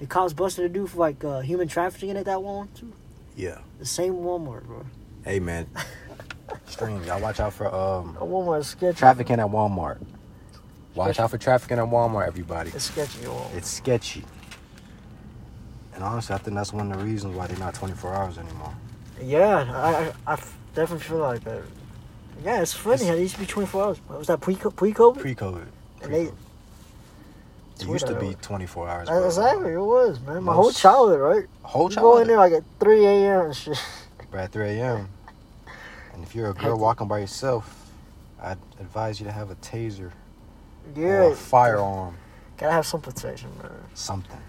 cops busted a dude for like human trafficking at that one too. Yeah. The same Walmart, bro. Hey, man. Stream. Y'all watch out for Walmart's sketchy. trafficking at Walmart. Watch out for trafficking at Walmart, everybody. It's sketchy, Walmart. It's sketchy. And honestly, I think that's one of the reasons why they're not 24 hours anymore. Yeah, I definitely feel like that. Yeah, it's funny how they used to be 24 hours. Was that pre-COVID? Pre-COVID. And they... It used to be 24 hours. Exactly, it was, man. My whole childhood, right? Whole you childhood. go in there like at 3 a.m. and shit. But at 3 a.m. And if you're a girl walking by yourself, I'd advise you to have a taser. Yeah. Or a firearm. Gotta have some protection, man. Something.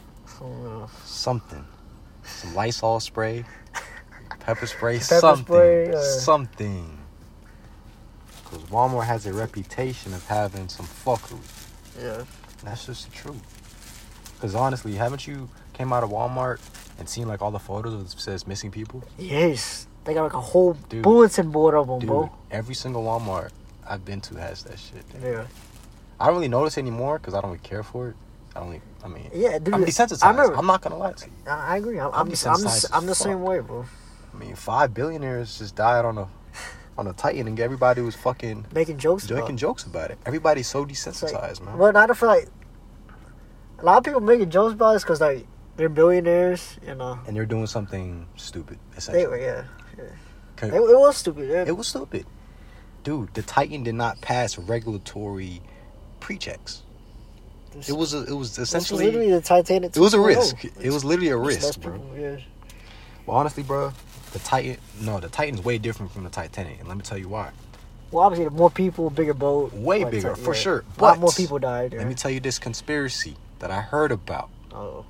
Something. Some Lysol spray. Pepper spray. Spray, something. Because Walmart has a reputation of having some fuckery. Yeah. That's just the truth. Because honestly, haven't you came out of Walmart and seen like all the photos of it says missing people? Yes. They got like a whole bulletin board of them, bro. Every single Walmart I've been to has that shit. Yeah. I don't really notice anymore because I don't really care for it. Yeah, dude. I'm desensitized. I'm not going to lie to you. I agree. I'm the same way, bro. I mean, 5 billionaires just died on a Titan and everybody was fucking... Making jokes about it. Everybody's so desensitized, man. Well, I feel like a lot of people making jokes about it because like, they're billionaires, you know. And they're doing something stupid, essentially. Yeah. It was stupid, yeah. It was stupid. Dude, the Titan did not pass regulatory pre-checks. It was essentially... It was literally the Titanic. It was a risk. It was literally a risk, bro. People, yeah. Well, honestly, bro, the Titan's way different from the Titanic, and let me tell you why. Well, obviously, the more people, bigger boat. Way bigger, for sure. A lot more people died. Yeah. Let me tell you this conspiracy that I heard about. Oh.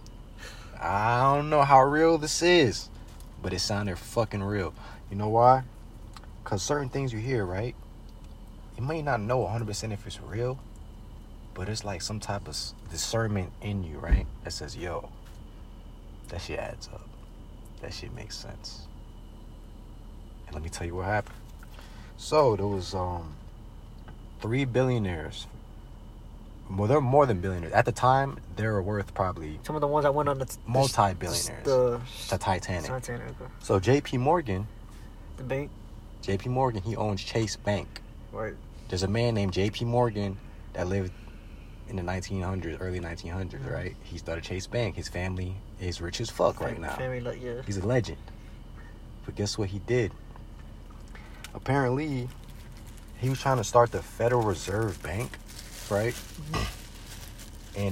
I don't know how real this is, but it sounded fucking real. You know why? Because certain things you hear, right? You may not know 100% if it's real, but it's like some type of discernment in you, right? That says, yo, that shit adds up. That shit makes sense. And let me tell you what happened. So, there was 3 billionaires. Well, they're more than billionaires. At the time, they were worth probably... Some of the ones that went on the... multi-billionaires. The Titanic. Okay. So, J.P. Morgan... The bank? J.P. Morgan, he owns Chase Bank. Right. There's a man named J.P. Morgan that lived in the 1900s, early 1900s, right? He started Chase Bank. His family is rich as fuck right now. Yeah. He's a legend. But guess what he did? Apparently, he was trying to start the Federal Reserve Bank, right? And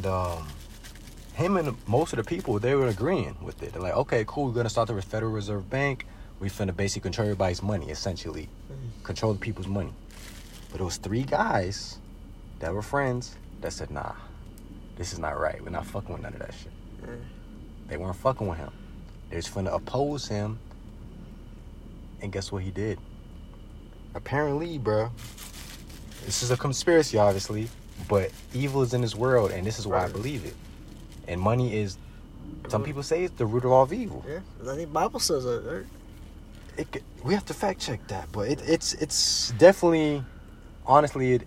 him and most of the people, they were agreeing with it. They're like, okay, cool, we're going to start the Federal Reserve Bank. We finna basically control everybody's money, essentially. Control the people's money. But it was 3 guys that were friends that said, nah, this is not right. We're not fucking with none of that shit. They weren't fucking with him. They was finna oppose him. And guess what he did? Apparently, bro, this is a conspiracy, obviously, but evil is in this world, and this is why I believe it. And money is, some people say it's the root of all evil. Yeah, I think the Bible says that, right? We have to fact check that, but it's definitely, honestly,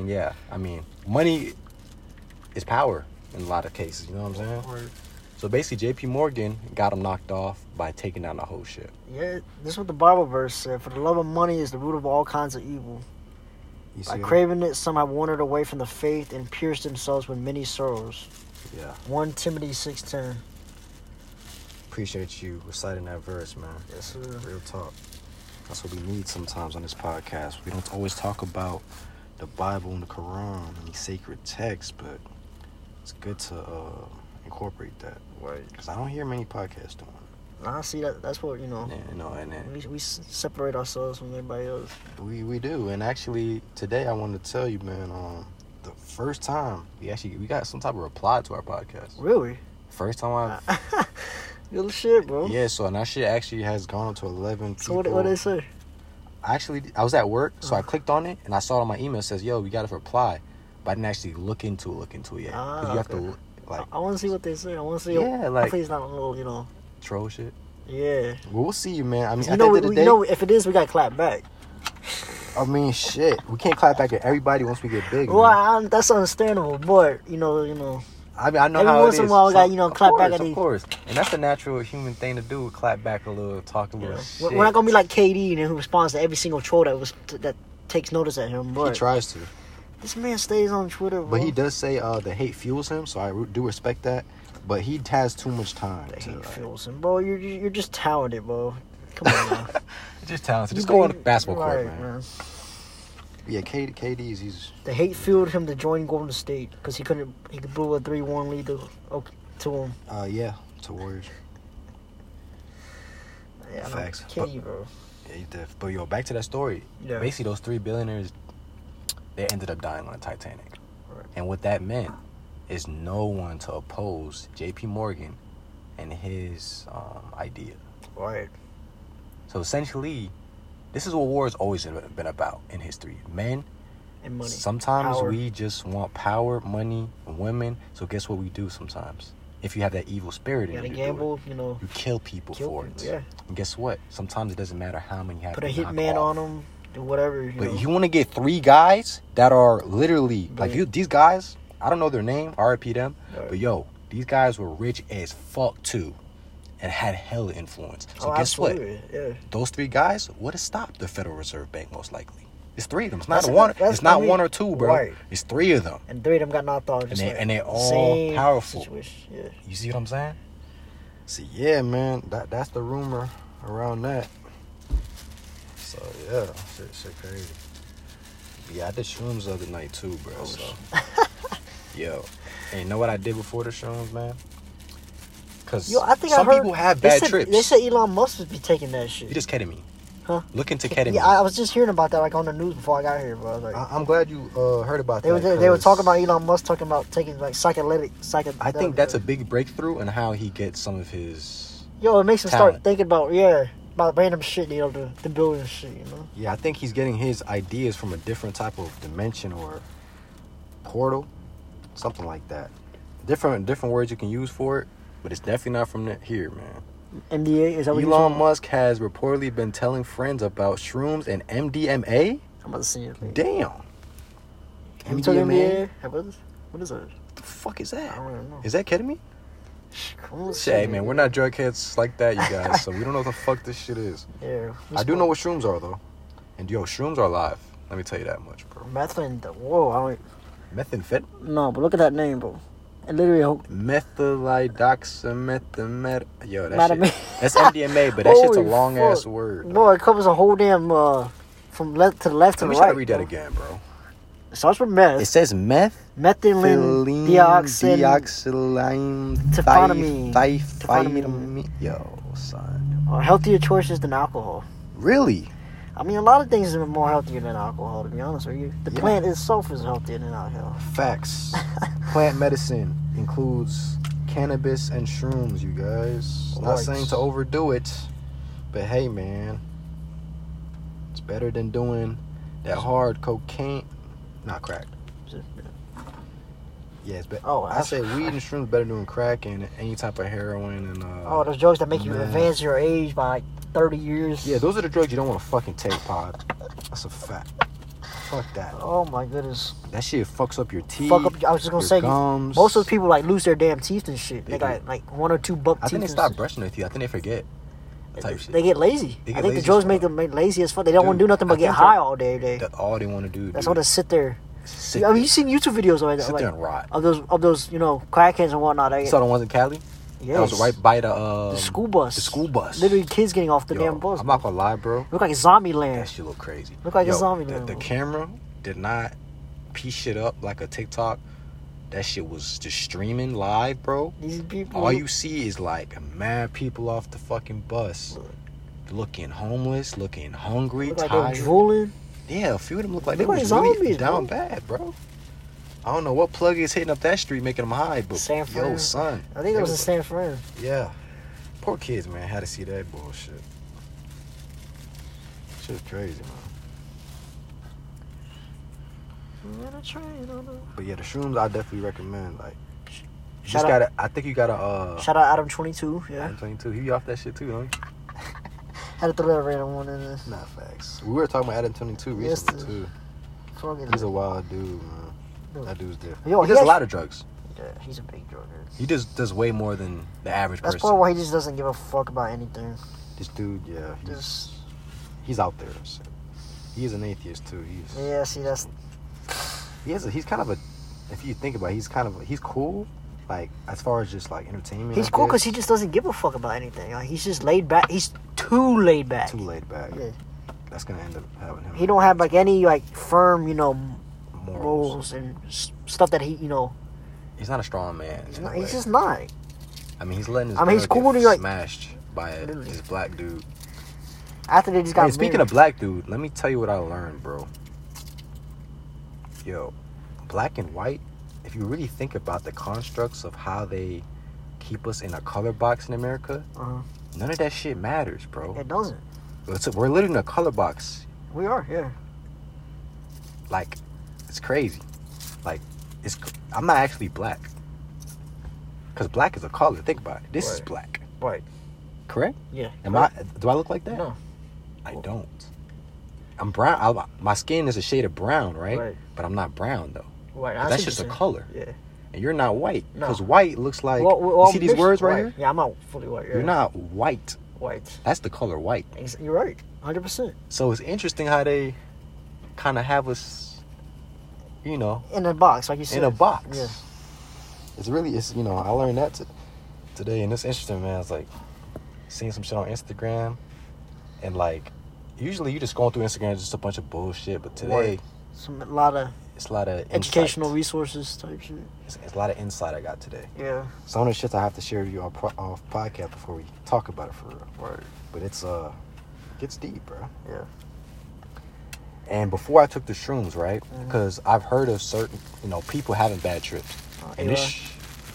money is power in a lot of cases, you know what I'm saying? Right. So basically, J.P. Morgan got him knocked off by taking down the whole ship. Yeah, this is what the Bible verse said. For the love of money is the root of all kinds of evil. By craving it, some have wandered away from the faith and pierced themselves with many sorrows. Yeah. 1 Timothy 6:10. Appreciate you reciting that verse, man. Yes, sir. Real talk. That's what we need sometimes on this podcast. We don't always talk about the Bible and the Quran and these sacred texts, but it's good to incorporate that. Right. Because I don't hear many podcasts doing it. I see that. That's what, you know. Yeah, you know, and then we separate ourselves from everybody else. We do. And actually, today I wanted to tell you, man, the first time we got some type of reply to our podcast. Really? First time Good shit, bro. Yeah, so and that shit actually has gone up to 11 people. So what they say? Actually, I was at work, so I clicked on it, and I saw it on my email. It says, yo, we got a reply. But I didn't actually look into it yet. Because you have to, like... I want to see what they say. I want to see... Yeah, like... Hopefully it's not a little, you know... troll shit? Yeah. Well, we'll see you, man. I mean, at the end of the day... You know, if it is, we got to clap back. I mean, shit. We can't clap back at everybody once we get big, well, that's understandable, but, you know... I mean, I know every how it is. once in a while, we got, you know, clap back at Of these. course. And that's the natural human thing to do. Clap back a little, talk a little shit. We're not gonna be like KD, who responds to every single troll that takes notice at him. But he tries to. this man stays on Twitter, bro. But he does say the hate fuels him, so I do respect that. But he has too much time. The hate fuels him, bro. You're just talented, bro. Come on now. Just talented. Just go on the basketball court, right, man. Yeah, KD's he's. The hate fueled him to join Golden State because he could blew a 3-1 lead to him. Yeah, to Warriors. Yeah, facts. KD, bro. Yeah, he did. But yo, back to that story. Yeah. Basically, those 3 billionaires, they ended up dying on the Titanic. Right. And what that meant is no one to oppose J.P. Morgan and his idea. Right. So essentially, this is what war has always been about in history. Men and money. Sometimes power. we just want power, money, and women. So guess what we do sometimes? If you have that evil spirit in you, you gotta gamble, you kill people for it. Yeah. And guess what? Sometimes it doesn't matter how many you have. Put a hitman on them, do whatever. But you want to get 3 guys that are literally these guys. I don't know their name. R.I.P. them. Right. But yo, these guys were rich as fuck too, and had hella influence. So guess what? Yeah. Those 3 guys would have stopped the Federal Reserve Bank most likely. It's 3 of them. It's not one. It's not 1 or 2, bro. Right. It's 3 of them. And 3 of them got knocked off. And they're all powerful. Yeah. You see what I'm saying? See, yeah, man. That's the rumor around that. So yeah, shit crazy. Yeah, I did shrooms the other night too, bro. So yo, and you know what I did before the shrooms, man? Cause I think some people have bad trips. They said Elon Musk would be taking that shit. You just kidding me? Huh? Look into ketamine. Yeah, I was just hearing about that on the news before I got here, bro. Like, I'm glad you heard about that. They were talking about Elon Musk talking about taking like psychedelic. I think that's a big breakthrough in how he gets some of his. It makes him start thinking about random shit, to build and shit, Yeah, I think he's getting his ideas from a different type of dimension or portal, something like that. Different words you can use for it, but it's definitely not from here, man. MDA, is that what Elon Musk has reportedly been telling friends about shrooms and MDMA. I'm about to see it. Man. Damn. MDMA? What is that? What the fuck is that? I don't even know. Is that ketamine? Hey, man, we're not drug heads like that, you guys, so we don't know what the fuck this shit is. Yeah. I do know what shrooms are, though. And, yo, shrooms are alive. Let me tell you that much, bro. Methamphetamine. No, but look at that name, bro. It literally... Methylidoxamethamet. Yo, that shit. That's MDMA, but that shit's a long-ass word. Bro, it covers a whole damn... from left to the left to the right. Let me read that again, bro. It starts with meth. It says methylene deoxythyphamine. Yo, son. Healthier choices than alcohol. Really? I mean, a lot of things are more healthier than alcohol, to be honest with you. The plant itself is healthier than alcohol. Facts. Plant medicine includes cannabis and shrooms, you guys. Not saying to overdo it, but hey, man. It's better than doing that hard cocaine. Not crack. Yeah, it's better. I say weed and shrooms better than doing crack and any type of heroin and those drugs that make you advance your age by like 30 years. Yeah, those are the drugs you don't want to fucking take, Pod. That's a fact. Fuck that. Oh my goodness. That shit fucks up your teeth. I was just gonna say, gums. Most of those people like lose their damn teeth and shit. They got like 1 or 2 buck teeth. I think they stop brushing their teeth. I think they forget. They get lazy. I think the drugs make them lazy as fuck. They don't want to do nothing but get high all day. That's all they want to do. That's all they sit there. I mean, you seen YouTube videos of sit there and rot. of those crackheads and whatnot. You saw the ones in Cali? Yeah, that was right by the school bus. The school bus. Literally, kids getting off the damn bus. I'm not gonna lie, bro. Look like a zombie land. That shit look crazy. Look like a zombie land. The camera did not piece shit up like a TikTok. That shit was just streaming live, bro. These people. All you see is like mad people off the fucking bus, looking homeless, looking hungry, tired. Like they're drooling. Yeah, a few of them look like they was zombies, really down bad, bro. I don't know what plug is hitting up that street making them high, but yo, son. I think it was in San Fran. Yeah. Poor kids, man. Had to see that bullshit. Shit's crazy, man. But yeah, the shrooms I definitely recommend. Like, I think you gotta. Shout out Adam 22. Yeah. Adam 22. He off that shit too, huh? Had to throw that random one in there. Nah, facts. We were talking about Adam 22 recently too. He's a wild dude, man. That dude's different. He does a lot of drugs. Yeah, he's a big drug head. He just does way more than the average person. That's probably why he just doesn't give a fuck about anything. This dude, yeah, he's out there. So. He is an atheist too. He's kind of a. If you think about it, he's cool. Like as far as just like entertainment. He's cool because he just doesn't give a fuck about anything. Like he's just laid back. He's too laid back. Yeah. That's gonna end up having him. He don't have like any like firm, morals and stuff that he, He's not a strong man. He's just not. I mean, he's letting his he's cool to get smashed by this black dude. After they just got married. Speaking of black dude, let me tell you what I learned, bro. Yo, black and white, if you really think about the constructs of how they keep us in a color box in America, none of that shit matters, bro. It doesn't. We're living in a color box. We are, yeah. Like, it's crazy. Like, I'm not actually black. Because black is a color. Think about it. This is black. Right. Correct? Yeah. Do I look like that? No. I don't. I'm brown. My skin is a shade of brown, right? But I'm not brown, though. Right. That's just a color. Yeah. And you're not white. No. Because white looks like... you see these words right here? Yeah, I'm not fully white. Yeah. You're not white. White. That's the color white. You're right. 100%. So it's interesting how they kind of have us, in a box, like you said. In a box. Yeah. It's I learned that today, and it's interesting, man. It's like seeing some shit on Instagram, and like usually you just going through Instagram, just a bunch of bullshit, but today it's a lot of educational resources type shit. It's a lot of insight I got today. Yeah. Some of the shit I have to share with you off podcast before we talk about it for real. Right. But it's gets deep, bro. Yeah. And before I took the shrooms, right? Because I've heard of certain, people having bad trips. And this,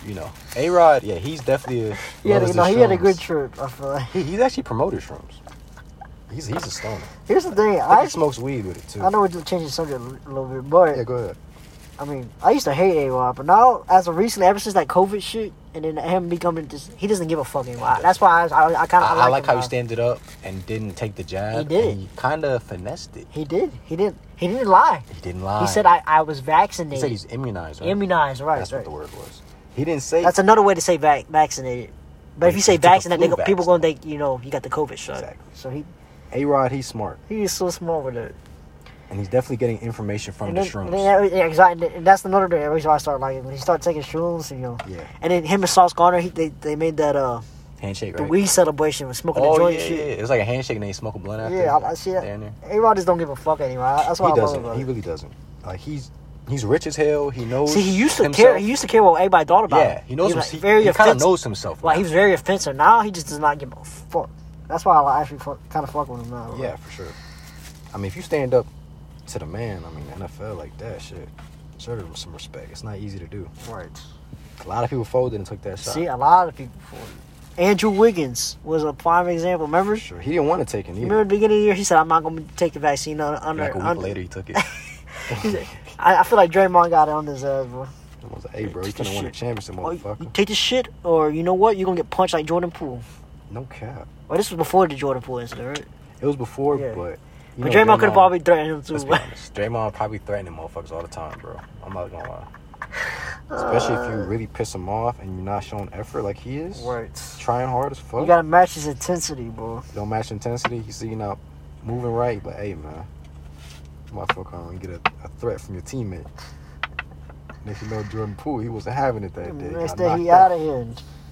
A-Rod, yeah, he's definitely he had a good trip, I feel like. He's actually promoted shrooms. He's a stoner. Here's the thing. He smokes weed with it, too. I know we're just changing the subject a little bit, but... Yeah, go ahead. I mean, I used to hate A-Rod, but now, as of recently, ever since that COVID shit, and then him becoming he doesn't give a fuck anymore. That's why I like how he stand it up and didn't take the jab. He did. He kind of finessed it. He did. He didn't lie. He didn't lie. He said, I was vaccinated. He said he's immunized, right? Immunized, right. That's what the word was. He didn't say... That's another way to say vaccinated. But if you say vaccinated, people going to think, you got the COVID shot. Exactly. So A-Rod, he's smart. He is so smart with it. And he's definitely getting information from the shrooms. Yeah, exactly. And that's another reason why I started liking when he started taking shrooms, Yeah. And then him and Sauce Gardner, they made that handshake, the right? weed celebration with smoking the joint shit. Yeah. It was like a handshake and then he smoked a blunt after. Yeah, I see that. A-Rod just don't give a fuck anymore. That's why I love him. He really doesn't. Like he's rich as hell. He knows. See, he used to himself. care. He used to care what everybody thought about him. Yeah, he knows. He kind of knows himself. Like he was very offensive. Now he just does not give a fuck. That's why I actually kind of fuck with him now. Yeah, for sure. I mean, if you stand up to the man, the NFL like that shit, show them some respect. It's not easy to do. Right. A lot of people folded and took that shot. See, a lot of people folded. Andrew Wiggins was a prime example. Remember? Sure. He didn't want to take it either. Remember at the beginning of the year, he said, "I'm not going to take the vaccine." Like a week later, he took it. He said, I feel like Draymond got it on his ass, bro. I was like, "Hey, bro, you finna win a championship, motherfucker." You take this shit, or you know what? You're going to get punched like Jordan Poole. No cap. Well, this was before the Jordan Poole incident, right? It was before, but... But Draymond could have probably threatened him, too. Let's be honest. Draymond probably threatening motherfuckers all the time, bro. I'm not going to lie. Especially if you really piss him off and you're not showing effort like he is. Right. Trying hard as fuck. You got to match his intensity, bro. You don't match intensity. You see you're not moving right, but hey, man. Motherfucker, you get a threat from your teammate. Next you know, Jordan Poole, he wasn't having it that day. Next day, he out of here.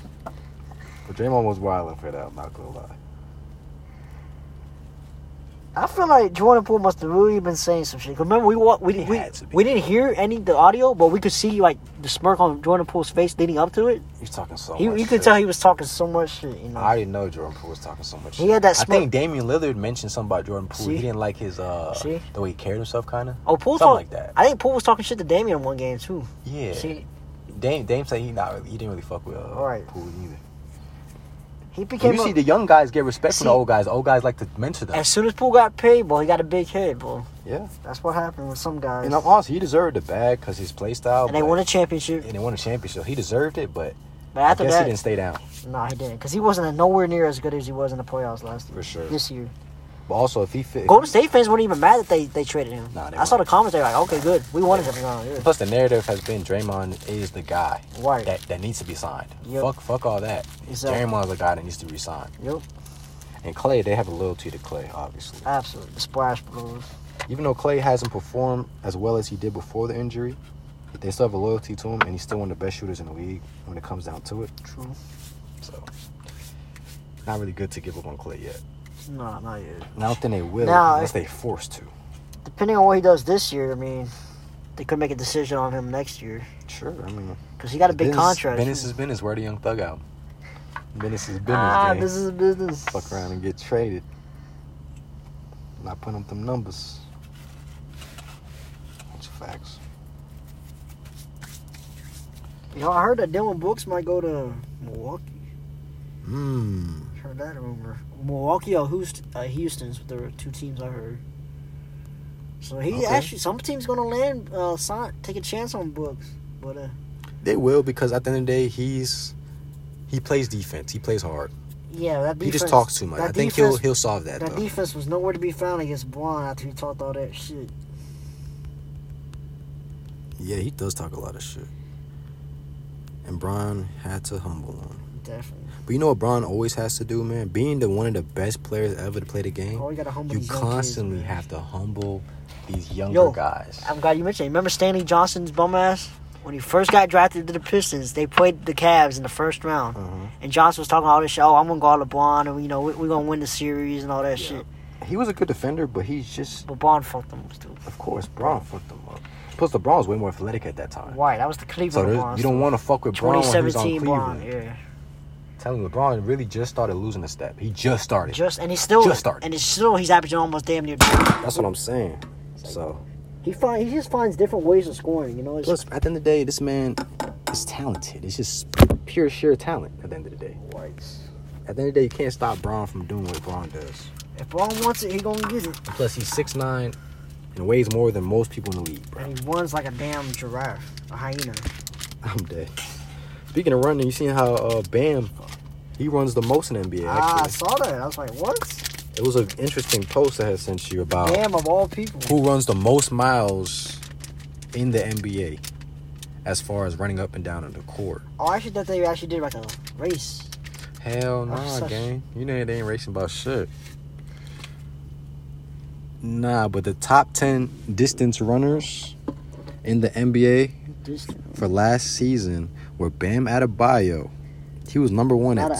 But Draymond was wilding for that, I'm not going to lie. I feel like Jordan Poole must have really been saying some shit. Cause remember, we didn't hear the audio, but we could see like the smirk on Jordan Poole's face leading up to it. He was talking so much. You could tell he was talking so much shit. I already know Jordan Poole was talking so much shit. He had that smirk. I think Damian Lillard mentioned something about Jordan Poole. He didn't like his the way he carried himself, kind of. Oh, Poole something like that. I think Poole was talking shit to Damian in one game too. Yeah. See, Dame said he didn't really fuck with Poole either. He became. You see the young guys get respect from the old guys. The old guys like to mentor them. As soon as Poole got paid, boy, he got a big head, boy. Yeah. That's what happened with some guys. And honestly, he deserved the bag because his play style. And they won a championship. He deserved it, but after I guess that, he didn't stay down. No, he didn't. Because he wasn't nowhere near as good as he was in the playoffs last year. For sure. This year. But also, if he fit... Golden State fans weren't even mad that they traded him. Nah, I saw the comments. They're like, okay, good. We wanted him. Yeah. Plus, the narrative has been Draymond is the guy right. that needs to be signed. Yep. Fuck all that. Exactly. Draymond's the guy that needs to be signed. Yep. And Klay, they have a loyalty to Klay, obviously. Absolutely. The Splash Bros. Even though Klay hasn't performed as well as he did before the injury, they still have a loyalty to him, and he's still one of the best shooters in the league when it comes down to it. True. So, not really good to give up on Klay yet. No, not yet. I don't think they will unless they forced to. Depending on what he does this year, I mean, they could make a decision on him next year. Sure, I mean... Because he got a big contract. Business is business. Where the Young Thug out? Business is business, This is business. Fuck around and get traded. Not putting up them numbers. That's facts. I heard that Dylan Brooks might go to Milwaukee. Heard that rumor. Milwaukee or Houston's the two teams I heard. So he actually, some team's gonna land, take a chance on Brooks, but they will, because at the end of the day, he plays defense. He plays hard. Yeah, that defense. He just talks too much. I think he'll solve that. That defense was nowhere to be found against Braun after he talked all that shit. Yeah, he does talk a lot of shit. And Braun had to humble him. Definitely. But you know what Braun always has to do, man? Being one of the best players ever to play the game, you constantly have to humble these younger guys. I'm glad you mentioned it. Remember Stanley Johnson's bum ass? When he first got drafted to the Pistons, they played the Cavs in the first round. And Johnson was talking all this shit. Oh, I'm going to guard LeBron, and, we're going to win the series and all that shit. He was a good defender, but he's just... But Braun fucked him up, too. Of course, Braun fucked him up. Plus, LeBron was way more athletic at that time. Right, that was the Cleveland LeBron. You don't want to fuck with Braun when he's on 2017 Cleveland. Braun, yeah. Telling you, LeBron really just started losing a step. He just started. And he's still... Just started. And he's averaging almost damn near... That's what I'm saying. So... He just finds different ways of scoring, Plus, at the end of the day, this man is talented. It's just pure, sheer talent at the end of the day. Right. At the end of the day, you can't stop Braun from doing what Braun does. If Braun wants it, he gonna get it. And plus, he's 6'9" and weighs more than most people in the league, bro. And he runs like a damn giraffe, a hyena. I'm dead. Speaking of running, you seen how Bam, he runs the most in the NBA, actually. I saw that. I was like, what? It was an interesting post I had sent you about Bam, of all people, who runs the most miles in the NBA as far as running up and down on the court. Oh, I actually thought they actually did like a race. Hell nah, gang. You know they ain't racing about shit. Nah, but the top 10 distance runners in the NBA for last season were Bam Adebayo. He was number one at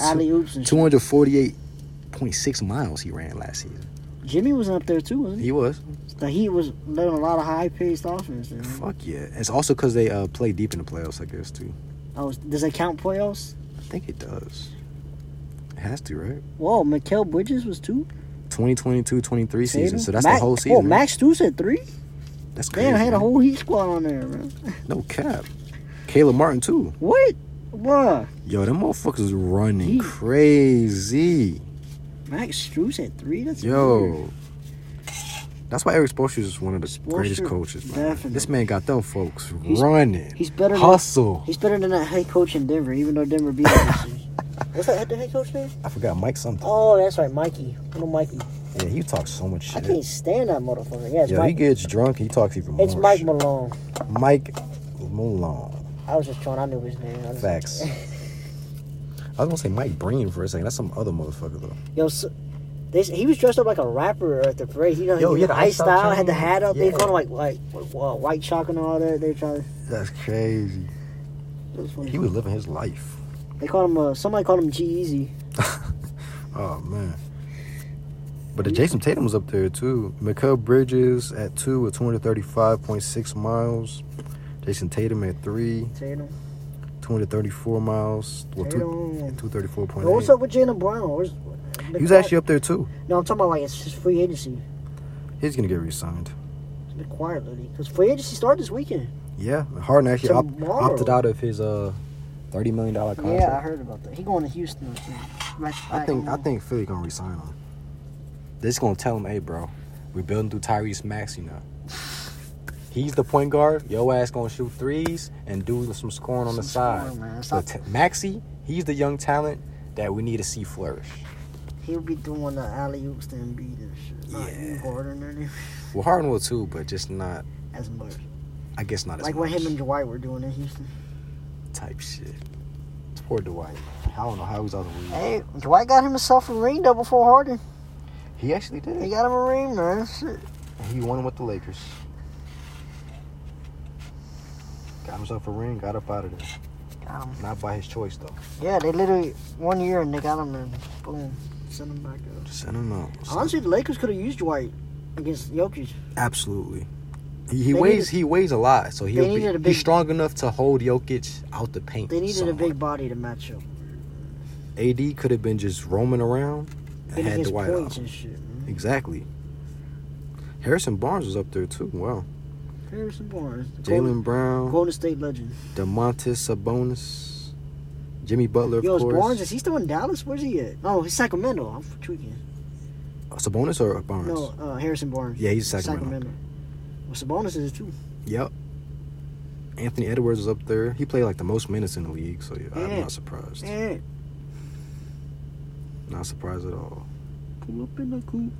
248.6 miles he ran last season. Jimmy was up there too, wasn't he? He was. The Heat was letting a lot of high-paced offense. Fuck yeah. It's also because they play deep in the playoffs, I guess, too. Oh, does it count playoffs? I think it does. It has to, right? Whoa, Mikal Bridges was 2? 2022-23 season, so that's the whole season. Oh, Max Strus at 3? That's crazy. Damn, I had a whole Heat squad on there, man. No cap. Caleb Martin, too. What? Bruh. Yo, them motherfuckers running crazy. Max Strus at 3? That's weird. That's why Eric Spoelstra is one of the greatest coaches, man. Definitely. This man got them folks running. He's better Hustle. He's better than that head coach in Denver, even though Denver beat him. What's that head coach name? I forgot. Mike something. Oh, that's right. Mikey. I know Mikey. Yeah, he talks so much shit. I can't stand that motherfucker. Yeah, it's Mike. He gets drunk. He talks even more. It's Mike Malone. Mike Malone. I was just trying. I knew his name. Facts. I was going to say Mike Breen for a second. That's some other motherfucker, though. Yo, he was dressed up like a rapper at the parade. He had the ice style, had the hat up. They called him like white chalk and all that. They tried. That's crazy. He was living his life. They called him. Somebody called him G-Eazy. Oh man. But the Jason Tatum was up there too. Mikal Bridges at 2 with 235.6 miles. Jason Tatum at 3. 234 miles. Well, 234.8. What's up with Jaylen Brown? He was actually up there too. No, I'm talking about like it's his free agency. He's gonna get re-signed. It's a bit quiet lately because free agency started this weekend. Yeah, Harden actually opted out of his $30 million contract. Yeah, I heard about that. He going to Houston. I think Philly gonna re-sign him. They're just gonna tell him, hey, bro, we're building through Tyrese Maxey now. He's the point guard. Your ass gonna shoot threes and do some scoring on the side. Maxey, he's the young talent that we need to see flourish. He'll be doing the alley oops to Embiid and shit. Not Yeah. you Harden or anything Well, Harden will too, but just not. as much. I guess not as Like much. what him and Dwight were doing in Houston. Type shit. It's poor Dwight. I don't know how he's out of the league. Hey, Dwight got himself a ring though before Harden. He actually did. He got him a ring, man. Shit. He won with the Lakers. Got himself a ring, got up out of there. Got him. Not by his choice, though. Yeah, they literally 1 year and they got him and boom, sent him back up. Send him out. Honestly, the Lakers could have used Dwight against Jokic. Absolutely. He They weighs a lot, so needed a big- he's strong enough to hold Jokic out the paint. They needed somewhat. a big body to match up. AD could have been just roaming around and Getting had his Dwight points out. and shit, man. Exactly. Harrison Barnes was up there too. Wow. Harrison Barnes. Jaylen Brown, Golden State legend. DeMontis Sabonis, Jimmy Butler, Yo, of is course. Barnes, is he still in Dallas? Where's he at? No, he's Sacramento. I'm tweaking. Sabonis or Barnes? No, Harrison Barnes. Yeah, he's Sacramento. Well, Sabonis is too. Yep. Anthony Edwards was up there. He played like the most minutes in the league, so yeah, I'm Yeah. not surprised. Yeah. Not surprised at all. Pull up in the coupe.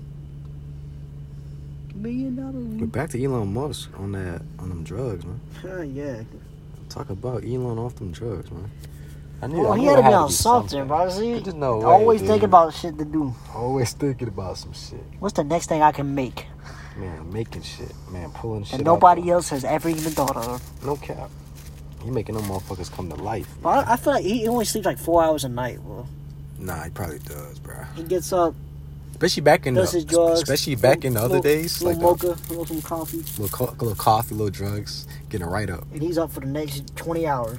$1 million. But back to Elon Musk on them drugs, man. Yeah. Talk about Elon off them drugs, man. I knew. Well, I he knew had it to be on be something, bro. See, There's no way, always dude. thinking about shit to do. Always thinking about some shit. What's the next thing I can make Man, making shit. Man, pulling shit that out nobody the- else has ever even thought of? No cap. He making them motherfuckers come to life. But I feel like he only sleeps like 4 hours a night, bro. Nah, he probably does, bro. He gets up, Especially back in does his drugs. especially back in the other days, like little the mocha, little some coffee, little coffee, little drugs, getting right up. and he's up for the next 20 hours.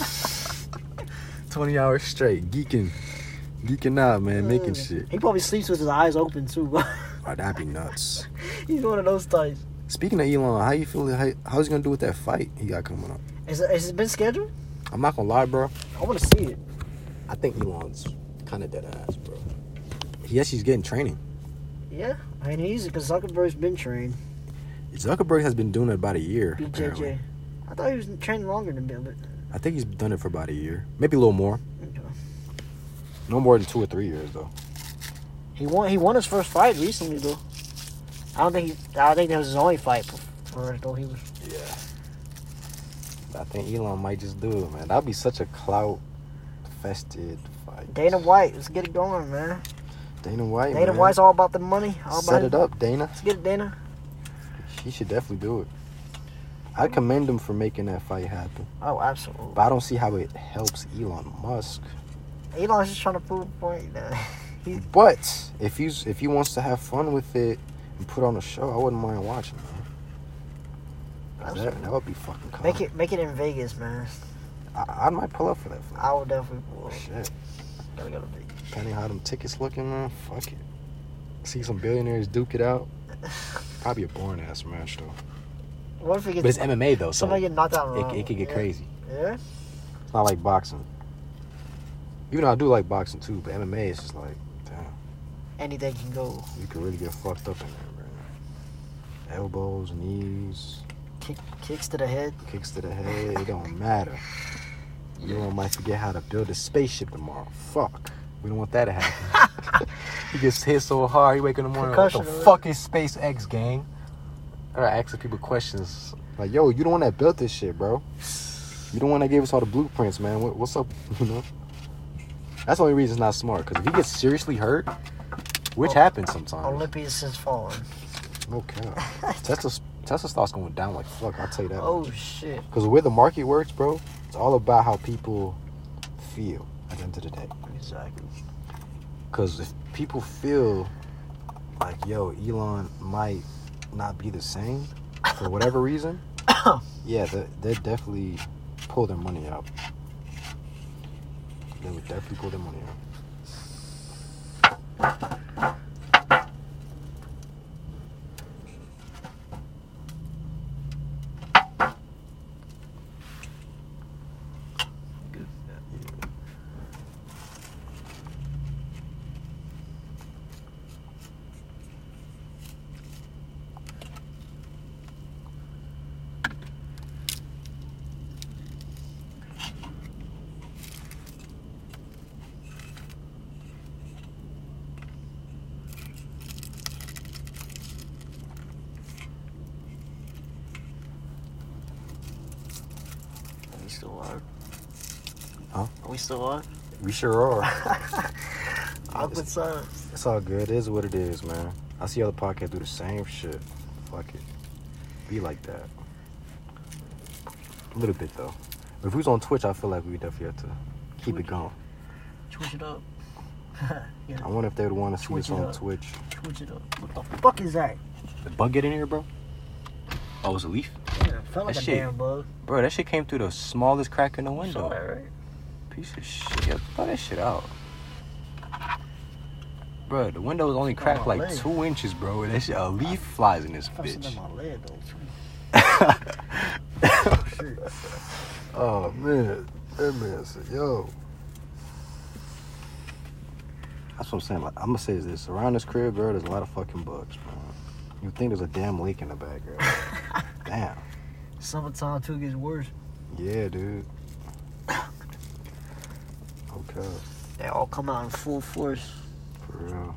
20 hours straight, geeking out, man, making shit. He probably sleeps with his eyes open too, bro. Oh, that'd be nuts. He's one of those types. Speaking of Elon, how you feel? How's he gonna do with that fight he got coming up? Has it been scheduled? I'm not gonna lie, bro. I want to see it. I think Elon's kind of dead ass, bro. He's getting training. Yeah, I mean, because Zuckerberg's been trained. Zuckerberg has been doing it about a year. BJJ. Apparently. I thought he was training longer than Bill, but I think he's done it for about a year, maybe a little more. okay. No more than 2 or 3 years though. He won his first fight recently though. I think that was his only fight before though he was. Yeah. I think Elon might just do it, man. That'd be such a clout-fested fight. Dana White, let's get it going, man. Dana White, Dana man. White's all about the money. All about Set it up, Dana. Let's get it, Dana. He should definitely do it. I commend him for making that fight happen. Oh, absolutely. But I don't see how it helps Elon Musk. Elon's just trying to prove a point. But if he wants to have fun with it and put on a show, I wouldn't mind watching, man. That would be fucking cool. Make it in Vegas, man. I might pull up for that. I will definitely pull up. Shit. Gotta go to Vegas. Depending how them tickets looking, man, fuck it. See some billionaires duke it out. Probably a boring ass match though. What if it But it's gets MMA though, so somebody get knocked out? it could get crazy. Yeah. It's not like boxing. Even though I do like boxing too, but MMA is just like, damn, Anything can go. you could really get fucked up in there, man. Elbows, knees, Kicks to the head. kicks to the head, it don't matter. You might forget how to build a spaceship tomorrow. Fuck. We don't want that to happen. He gets hit so hard, he wake up in the morning like, what the Concussion, fuck is SpaceX, gang? I gotta ask people questions. Like, yo, you the one that built this shit, bro. You the one that gave us all the blueprints, man. What's up, you know? That's the only reason it's not smart. Because if he gets seriously hurt, which happens sometimes. Olympus has fallen. No cap. Tesla stock's going down like fuck, I'll tell you that. Oh shit. Because the way the market works, bro, it's all about how people feel at the end of the day. Exactly. Because if people feel like, yo, Elon might not be the same for whatever reason, yeah, they definitely pull their money out. They would definitely pull their money out. We still on? We sure are. Awkward silence. It's all good. It is what it is, man. I see other podcasts do the same shit. Fuck it. Be like that. A little bit, though. If we was on Twitch, I feel like we definitely have to keep it going. Twitch it up. Yeah. I wonder if they would want to see Twitch us it on up. Twitch. Twitch it up. What the fuck is that? The bug get in here, bro? Oh, it's a leaf? Yeah, it felt like That a shit- damn bug. Bro, that shit came through the smallest crack in the You window. saw that, right? Piece of shit. Yeah, throw that shit out. Bro, the window was only cracked my like leg. 2 inches, bro. That shit, a leaf flies in this I felt something bitch. in my leg, though, too. Shit. Oh, man. That man said, yo. That's what I'm saying. Like, I'm going to say this. Around this crib, bro, there's a lot of fucking bugs, man. You think there's a damn leak in the backyard. Damn. Summertime, too, gets worse. Yeah, dude. Okay. They all come out in full force. For real.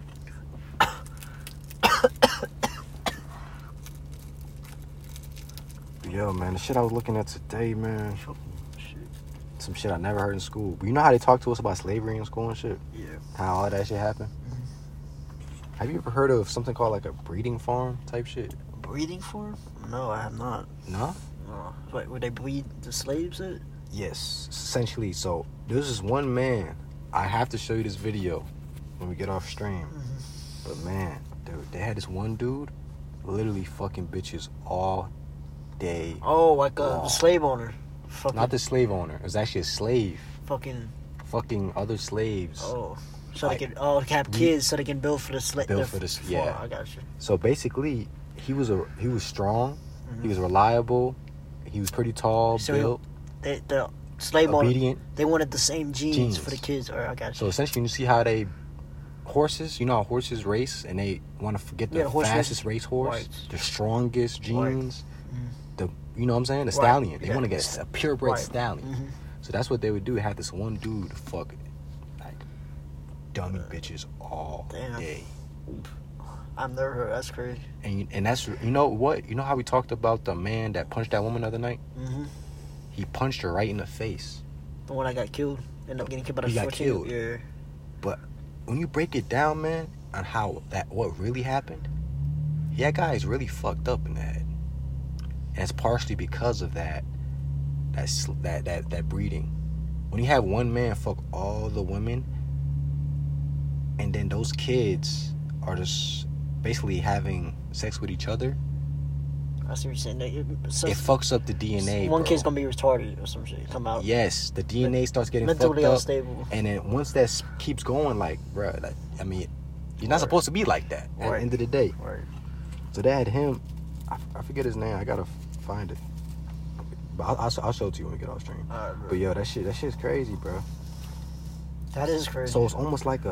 Yo, man, the shit I was looking at today, man. Shit. Some shit I never heard in school. But you know how they talk to us about slavery in school and shit? Yeah. How all that shit happened? Have you ever heard of something called like a breeding farm type shit? Breeding form? No, I have not. No? No. Wait, would they breed the slaves? Yes, essentially. So there's this one man. I have to show you this video when we get off stream. But man, dude, they had this one dude literally fucking bitches all day. Oh, like a long. slave owner. Fucking, Not the slave owner. It was actually a slave. fucking. Fucking other slaves. Oh, so Like, they can. Oh, they can have kids, so they can build for the slave. Build for this- yeah. I got you. So basically, he was strong. Mhm. He was reliable. He was pretty tall, So built, The slave owner. obedient. They wanted the same genes for the Genes. kids. Or I got So you. essentially, you see how horses, you know how horses race and they want to get the Yeah, horse fastest race. race horse, Right. the strongest genes, Mhm. you know what I'm saying? The Right. stallion. They Yeah. want to get a purebred Right. stallion. Mhm. So that's what they would do. Have this one dude fuck like dummy bitches all Damn. day. I've never heard. That's crazy. And that's, you know what? You know how we talked about the man that punched that woman the other night? Mm-hmm. He punched her right in the face. The one that got killed, ended up getting killed by the He got 14. killed. Yeah. But when you break it down, man, on what really happened, that guy is really fucked up in the head, and it's partially because of that breeding. When you have one man fuck all the women, and then those kids are just basically having sex with each other, I see what you're saying. it fucks up the DNA. One bro. kid's gonna be retarded or some shit. Come out. Yes, the DNA starts getting Mentally fucked up. unstable. And then once that keeps going, like, bro, like, I mean, you're not supposed to be like that at the Right. end of the day. Right. So they had him. I forget his name. I gotta find it. But I'll show it to you when we get off stream. Alright, bro. But yo, that shit's crazy, bro. That is crazy. So it's almost like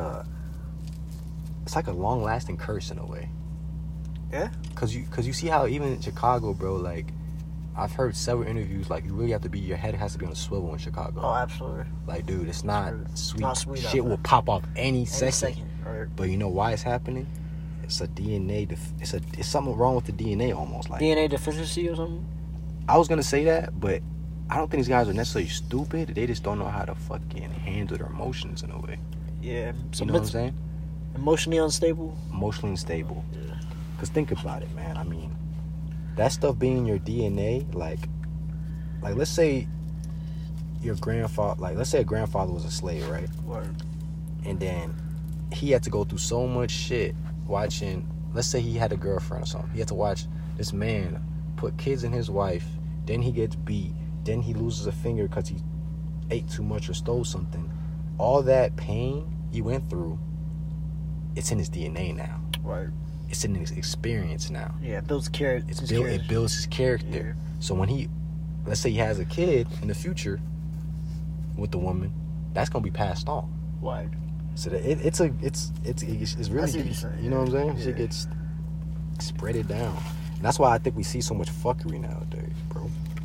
it's like a long lasting curse in a way. Yeah? Cause you see how even in Chicago, bro, like, I've heard several interviews, like, you really have to be, your head has to be on a swivel in Chicago. Oh, absolutely. Like, dude, it's not It's sweet. not sweet out Shit there. will pop off any Any second. second. Right. But you know why it's happening? It's a DNA. It's something wrong with the DNA almost. Like, DNA deficiency or something? I was gonna say that, but I don't think these guys are necessarily stupid. They just don't know how to fucking handle their emotions in a way. Yeah. You know what I'm saying? Emotionally unstable? Emotionally unstable. Yeah. Cause think about it, man. I mean, that stuff being in your DNA, like let's say your grandfather, let's say a grandfather was a slave, right? Word. And then he had to go through so much shit watching, let's say he had a girlfriend or something. He had to watch this man put kids in his wife, then he gets beat, then he loses a finger because he ate too much or stole something. All that pain he went through, it's in his DNA now. Right. It's in his experience now. Yeah, it builds character. It builds his character. So when let's say he has a kid in the future with the woman, that's gonna be passed on. Right. So that it's really what deep. you're saying, You know what I'm saying? yeah. Shit gets spread it down, and that's why I think we see so much fuckery nowadays, bro.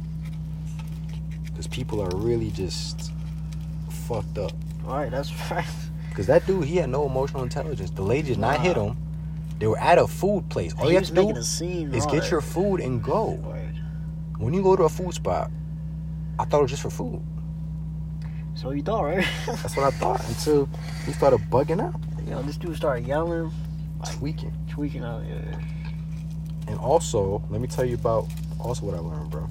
Because people are really just fucked up. Right, that's right. Because that dude, he had no emotional intelligence. The lady did not hit him. They were at a food place. All He you have was to do making a scene. is all get that. your food and go. Right. When you go to a food spot, I thought it was just for food. So you thought, right? That's what I thought until he started bugging out. This dude started yelling, Tweaking out. Yeah. And also, let me tell you about what I learned, bro.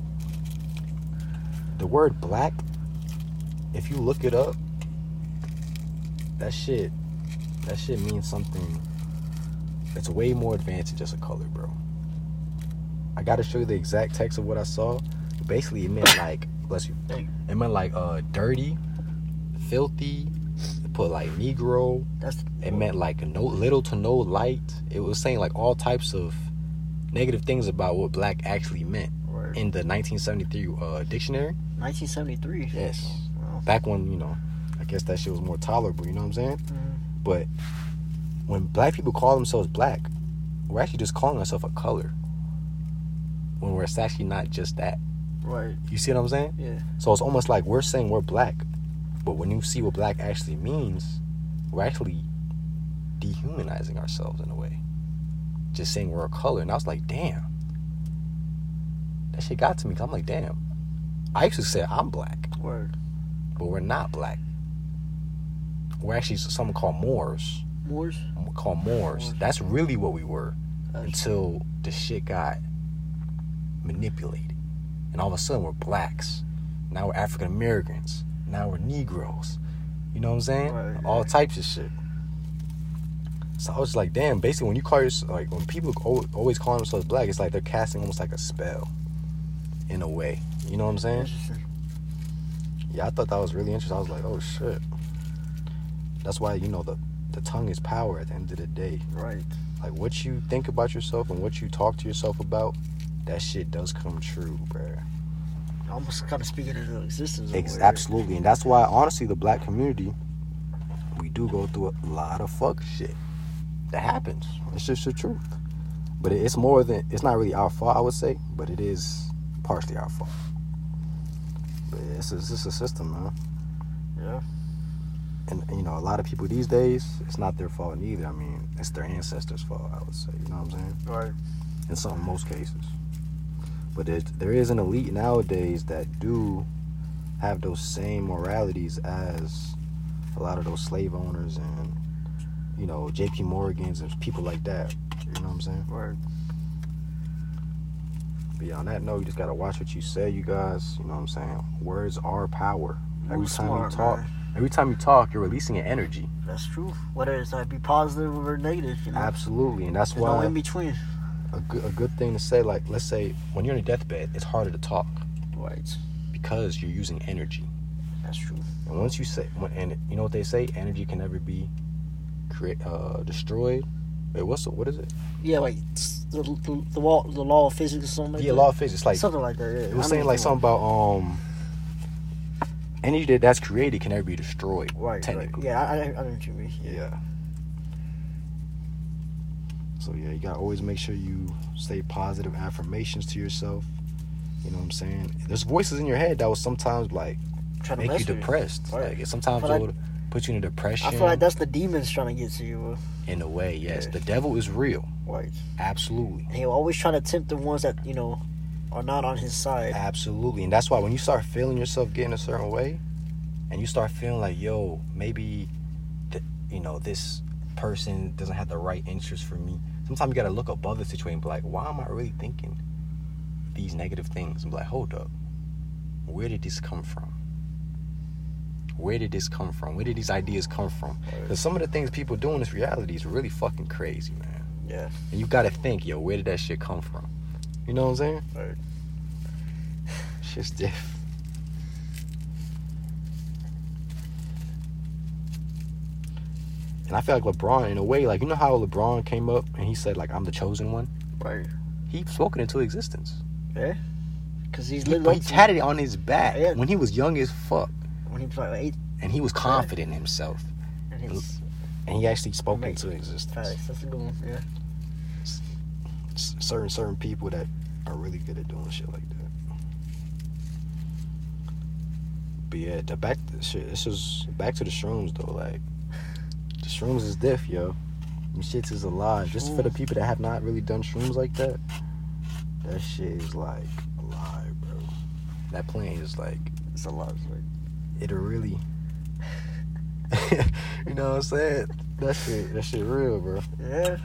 The word black, if you look it up, that shit means something. It's way more advanced than just a color, bro. I gotta show you the exact text of what I saw. Basically, it meant like, bless you. It meant like dirty, filthy. It put like Negro. It meant like little to no light. It was saying like all types of negative things about what black actually meant in the 1973 dictionary. 1973. Yes. Wow. Back when, I guess that shit was more tolerable. You know what I'm saying? Mm-hmm. But when black people call themselves black, we're actually just calling ourselves a color. When it's actually not just that. Right. You see what I'm saying? Yeah. So it's almost like we're saying we're black, but when you see what black actually means, we're actually dehumanizing ourselves in a way. Just saying we're a color. And I was like, damn. That shit got to me. 'Cause I'm like, damn. I used to say I'm black. Word. But we're not black. We're actually something called Moors. Moors? Called Moors. That's really what we were. Until the shit got manipulated. And all of a sudden we're blacks. Now we're African Americans. Now we're Negroes. You know what I'm saying? Right, all yeah. types of shit. So I was like, damn, basically when you call yourself, like when people always call themselves black, it's like they're casting almost like a spell. In a way. You know what I'm saying? Yeah, I thought that was really interesting. I was like, oh shit. That's why, the tongue is power at the end of the day. Right. Like what you think about yourself and what you talk to yourself about, that shit does come true, bruh. Almost kind of speaking into existence. Absolutely. And that's why, honestly, the black community, we do go through a lot of fuck shit. That happens. It's just the truth. But it's not really our fault, I would say, but it is partially our fault. But it's just a system, man. Yeah. And, a lot of people these days, it's not their fault either. I mean, it's their ancestors' fault, I would say. You know what I'm saying? Right. In most cases. But there is an elite nowadays that do have those same moralities as a lot of those slave owners and, J.P. Morgans and people like that. You know what I'm saying? Right. But yeah, on that note, you just got to watch what you say, you guys. You know what I'm saying? Words are power. Every time you talk, you're releasing an energy. That's true. Whether it's be positive or negative, Absolutely. And that's There's why... no in between. A good thing to say, like, let's say when you're on your deathbed, it's harder to talk. Right. Because you're using energy. That's true. And once you say, and you know what they say, energy can never be destroyed. Wait, what is it? Yeah, like the law of physics or something like that. Yeah, law of physics, like something like that. Yeah. It was saying like something about energy that's created can never be destroyed. Right. Technically. Right. Yeah, I know what you mean. Yeah. So yeah, you gotta always make sure you say positive affirmations to yourself. You know what I'm saying? There's voices in your head that will sometimes like make you depressed. Right. Like sometimes it would put you in a depression. I feel like that's the demons trying to get to you. In a way, yes. Yeah. The devil is real. Right. Absolutely. And he'll always try to tempt the ones that, are not on his side. Absolutely. And that's why when you start feeling yourself getting a certain way, and you start feeling like, yo, maybe, this person doesn't have the right interest for me. Sometimes you got to look above the situation and be like, why am I really thinking these negative things? And be like, hold up. Where did this come from? Where did this come from? Where did these ideas come from? Because some of the things people do in this reality is really fucking crazy, man. Yeah. And you got to think, yo, where did that shit come from? You know what I'm saying? Right. Shit's different. And I feel like LeBron, in a way, like, you know how LeBron came up and he said, like, I'm the chosen one? Right. He spoke it into existence. Yeah. Because he tatted it on his back when he was young as fuck. When he was like 8. And he was confident in himself. And he actually spoke into existence. Facts. That's a good one, yeah. Certain people that are really good at doing shit like that. But yeah, back to the shrooms though. Like, the shrooms is diff, yo. Them shits is alive. Just for the people that have not really done shrooms like that, that shit is like alive, bro. That plant is like, it's alive. It'll really You know what I'm saying? That shit real, bro. Yeah.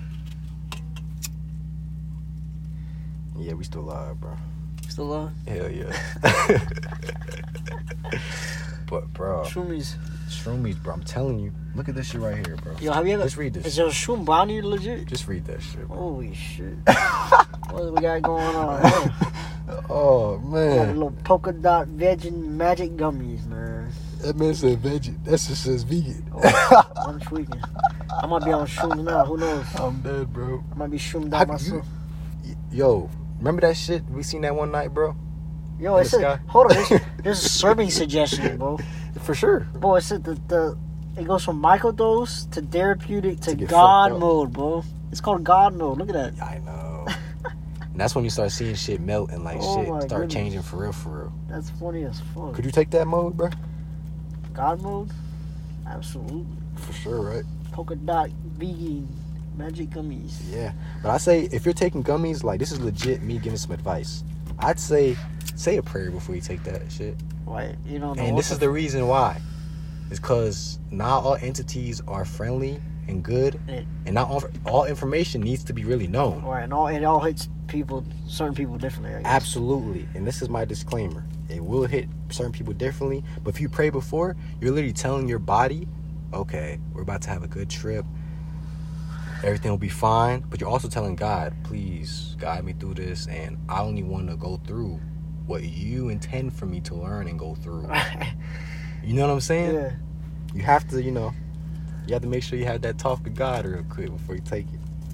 Yeah, we still live, bro. Still on? Hell yeah. But, bro. Shroomies, bro. I'm telling you. Look at this shit right here, bro. Yo, have you ever... Let's read this. Is your shroom brownie legit? Just read that shit, bro. Holy shit. What do we got going on here? Oh, We got a man. little polka dot veggie magic gummies, man. That man said veggie. That shit says vegan. Oh, I'm tweaking. I might be on shrooms now. Who knows? I'm dead, bro. I might be shroomed out myself. Yo, remember that shit we seen that one night, bro? Yo, it the said... sky? Hold on. There's a serving suggestion, bro. For sure. Bro, it said it goes from microdose to therapeutic to get God fucked up. mode, bro. It's called God mode. Look at that. I know. And that's when you start seeing shit melt and like Oh shit my start goodness. changing for real. That's funny as fuck. Could you take that mode, bro? God mode? Absolutely. For sure, right? Polka dot vegan magic gummies. Yeah. But I say if you're taking gummies, like this is legit me giving some advice. I'd say a prayer before you take that shit. Right. You don't know. And what this is the reason why. It's because not all entities are friendly and good, Yeah. and not all information needs to be really known. Right. And it all hits people, certain people differently, I guess. Absolutely. And this is my disclaimer. It will hit certain people differently, but if you pray before, you're literally telling your body, okay, we're about to have a good trip. Everything will be fine. But you're also telling God, please guide me through this, and I only want to go through what you intend for me to learn and go through. You know what I'm saying? Yeah. You have to, you have to make sure you have that talk with God real quick before you take it.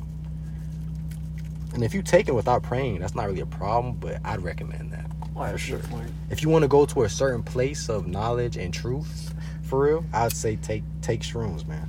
And if you take it without praying, that's not really a problem, but I'd recommend that. Right, for sure. good point. If you want to go to a certain place of knowledge and truth, for real, I'd say take shrooms, man.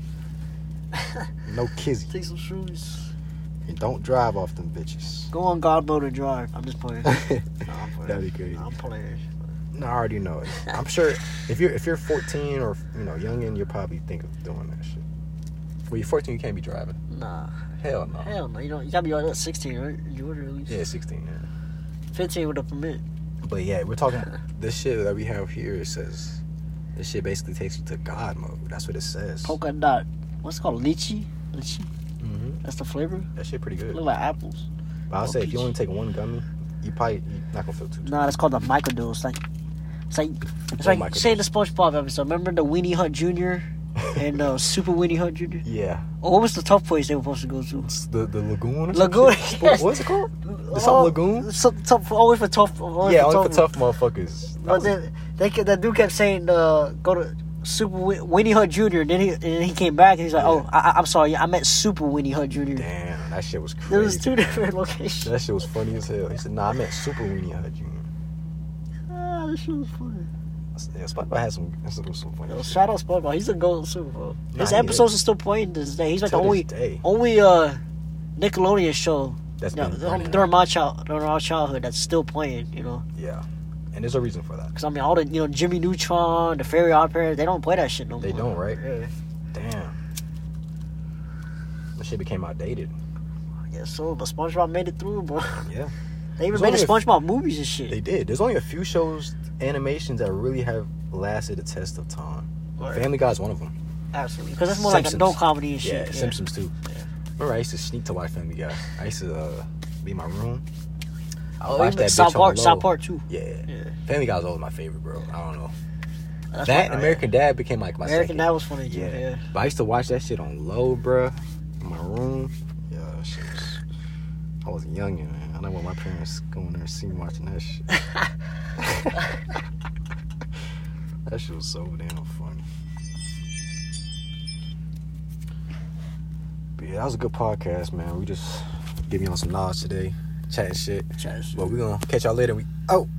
No kizzy. Take some shrooms. And don't drive off them bitches. Go on God mode and drive. I'm just playing. Nah, I'm playing. That'd be crazy. Nah, I'm playing. No, I already know it. I'm sure if you're 14 or youngin, you'll probably think of doing that shit. When you're 14, you can't be driving. Nah. Hell no. Hell no. You gotta be like 16, right? You order at least. Yeah, 16. Yeah. 15 with a permit. But yeah, we're talking this shit that we have here. It says this shit basically takes you to God mode. That's what it says. Polka dot. What's it called? Lychee? Lychee? Mm-hmm. That's the flavor? That shit pretty good. Look like apples. But I'll Oh, say if peach. you only take one gummy, you're not gonna feel too. Nah, that's called the microdose. It's like microdose? say the SpongeBob episode. Remember the Weenie Hut Jr. and Super Weenie Hut Jr.? Yeah. Oh, what was the tough place they were supposed to go to? It's the lagoon. Or Lagoon, some shit? yes. What's it called? The something lagoon. Always for tough. Yeah, only for tough motherfuckers. But then that dude kept saying go to Super Weenie Hut Jr. And then he came back and he's like, Yeah. oh, I'm sorry, I meant Super Weenie Hut Jr. Damn, that shit was crazy. There was two different locations. That shit was funny as hell. He said, "Nah, I meant Super Weenie Hut Jr." Ah, that shit was funny. Yeah, SpongeBob had some funny. Yo, shit. shout out SpongeBob. He's a golden Super Bowl. His Nah, he episodes is. are still playing to this day. He's like To the this day. only Nickelodeon show That's been running. during our childhood that's still playing. Yeah, and there's a reason for that. Because I mean, all the Jimmy Neutron, the Fairy Odd Parents, they don't play that shit no They more. don't, right? Yeah. Damn, that shit became outdated. I guess so, but SpongeBob made it through, bro. Yeah, They even There's made the only SpongeBob movies and shit. they did. There's only a few shows, animations that really have lasted the test of time. Right. Family Guy's one of them. Absolutely, because that's more like Simpsons. adult comedy and shit. Yeah, Simpsons too. Remember, I used to sneak to watch Family Guy. I used to be in my room. I would watch that South bitch on Park, low. South Park too. Yeah. Yeah. Family Guy was always my favorite, bro. I don't know. That's That why- and American Dad became like my American second. Dad was funny too. Yeah. Yeah. But I used to watch that shit on low, bro. In my room. Yeah, that shit was... I was a youngin', man. I know when my parents go in there and see me watching that shit. That shit was so damn funny. But yeah, that was a good podcast, man. We just giving y'all some knowledge today. Chatting shit. But we gonna catch y'all later. We out.